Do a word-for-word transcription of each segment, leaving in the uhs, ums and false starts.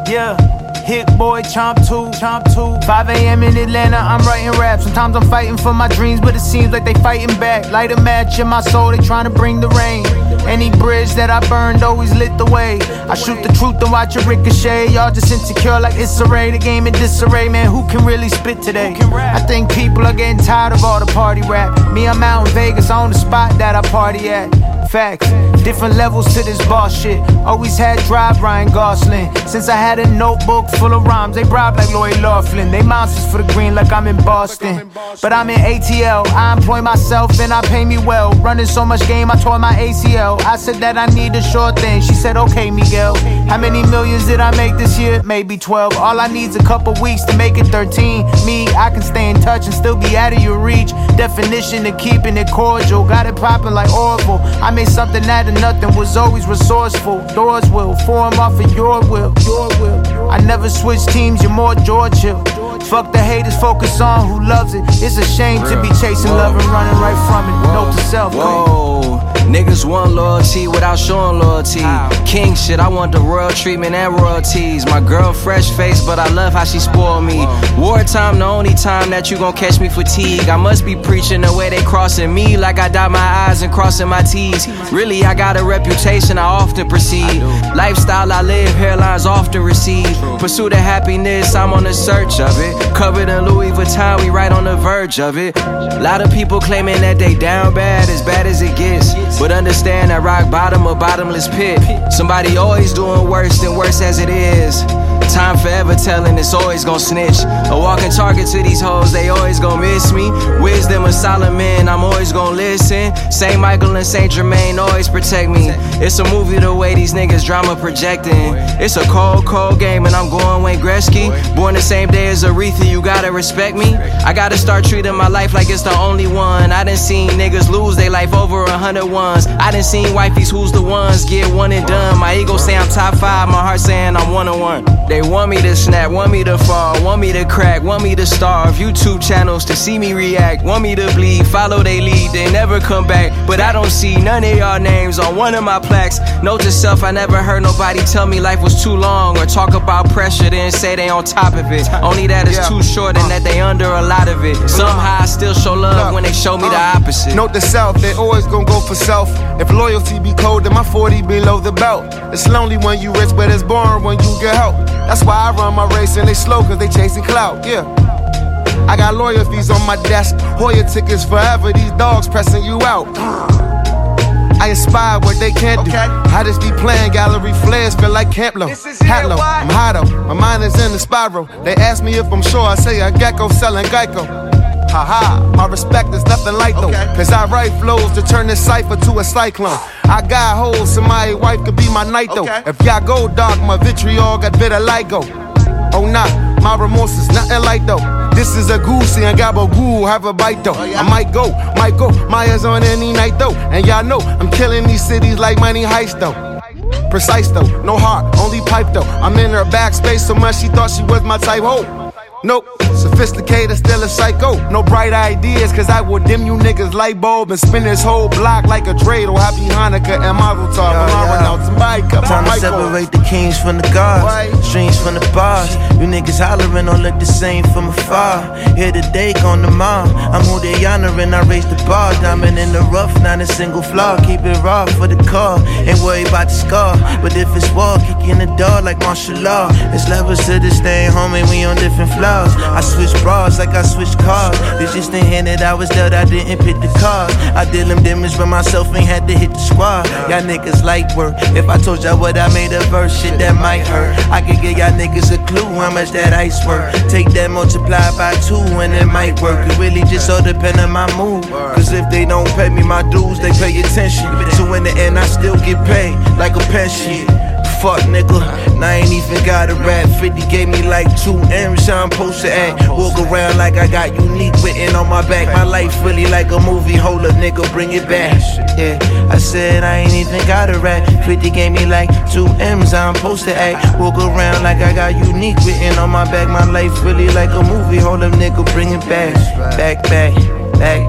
Yeah. Hit boy, chomp two, chomp two. five a.m. in Atlanta, I'm writing rap. Sometimes I'm fighting for my dreams, but it seems like they fighting back. Light a match in my soul, they trying to bring the rain. Any bridge that I burned always lit the way. I shoot the truth and watch it ricochet. Y'all just insecure like it's array. The game in disarray, man, who can really spit today? I think people are getting tired of all the party rap. Me, I'm out in Vegas, on the spot that I party at. Facts, different levels to this boss shit. Always had drive Ryan Gosling. Since I had a notebook full of rhymes, they bribe like Lloyd Laughlin. They monsters for the green like I'm in Boston. But I'm in A T L, I employ myself and I pay me well. Running so much game, I tore my A C L. I said that I need a short thing, she said okay Miguel. How many millions did I make this year? Maybe twelve. All I need's a couple weeks to make it thirteen. Me, I can stay in touch and still be out of your reach. Definition of keeping it cordial. Got it popping like Orville. I made something out of nothing, was always resourceful. Doors will form off of your will, your will. I never switch teams, you're more George Hill. Fuck the haters, focus on who loves it. It's a shame to be chasing love and running right from it. Note to self. Whoa, niggas want loyalty without showing loyalty. King shit, I want the royal treatment and royalties. My girl fresh face, but I love how she spoiled me. Wartime, the only time that you gon' catch me fatigue. I must be preaching the way they crossing me, like I dot my I's and crossing my T's. Really, I got a reputation I often proceed. Lifestyle I live, hairlines often recede. Pursuit of happiness, I'm on the search of it. Covered in Louis Vuitton, we right on the verge of it. A lot of people claiming that they down bad, as bad as it gets. But understand that rock bottom a bottomless pit. Somebody always doing worse than worse as it is. Time forever telling, it's always gon' snitch. A walking target to these hoes, they always gon' miss me. Wisdom of Solomon, I'm always gon' listen. Saint Michael and Saint Germain always protect me. It's a movie the way these niggas drama projecting. It's a cold, cold game and I'm going Wayne Gretzky. Born the same day as Aretha, you gotta respect me. I gotta start treating my life like it's the only one. I done seen niggas lose their life over a hundred ones. I done seen wifeys who's the ones get one and done. My ego say I'm top five, my heart saying I'm one on one. They want me to snap, want me to fall, want me to crack, want me to starve. YouTube channels to see me react, want me to bleed, follow they lead, they never come back. But I don't see none of y'all names on one of my plaques. Note to self, I never heard nobody tell me life was too long, or talk about pressure, then say they on top of it. Only that it's too short and that they under a lot of it. Somehow I still show love when they show me the opposite. Note to self, they always gon' go for self. If loyalty be cold, then my forty below the belt. It's lonely when you rich, but it's boring when you get help. That's why I run my race and they slow, cause they chasing clout, yeah. I got lawyer fees on my desk, Hoya tickets forever, these dogs pressing you out. I inspire what they can't do. I just be playing gallery flares, feel like Camp Low. Hatlow, I'm hotto, my mind is in the spiral. They ask me if I'm sure, I say a gecko selling Geico. Haha, my respect is nothing like though, cause I write flows to turn this cipher to a cyclone. I got hoes, so my wife could be my night though. If y'all go dark, my vitriol got vitiligo. Oh nah, my remorse is nothing like though. This is a goosey and gabagoo, have a bite though. I might go, might go, Maya's on any night though. And y'all know, I'm killing these cities like Money Heist though. Precise though, no heart, only pipe though. I'm in her backspace so much she thought she was my type. Ho, nope, sophisticated, still a psycho. No bright ideas, cause I will dim you niggas light bulb and spin this whole block like a dreidel. Happy Hanukkah and Mazel Tov. I'm out to buy cup. Time to separate the kings from the gods, streams from the bars. You niggas hollering don't look the same from afar. Here today, gone tomorrow. I'm who they honoring, I raise the bar. Diamond in the rough, not a single flaw. Keep it raw for the car, ain't worried about the scar. But if it's war, kick in the door like martial law. It's levels to this thing, homie, we on different floors. I switch bras like I switch cars. It's just in hand that I was dealt, I didn't pick the cars. I did them damage by myself, ain't had to hit the squad. Y'all niggas light work. If I told y'all what I made a verse, shit that might hurt. I could give y'all niggas a clue how much that ice work. Take that multiply by two and it might work. It really just all depend on my mood. Cause if they don't pay me my dues, they pay attention. So in the end I still get paid like a pension. Fuck nigga, and I ain't even got a rap. Fifty gave me like two M's, I'm supposed to act. Walk around like I got unique written on my back. My life really like a movie, hold up nigga, bring it back. Yeah, I said I ain't even got a rap. Fifty gave me like two M's, I'm supposed to act. Walk around like I got unique written on my back. My life really like a movie, hold up nigga, bring it back. Back, back, back,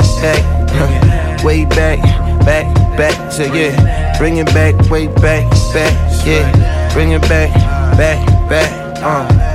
back, way back, back, back, so yeah. Bring it back, way back, back, yeah. Bring it back, back, back. uh.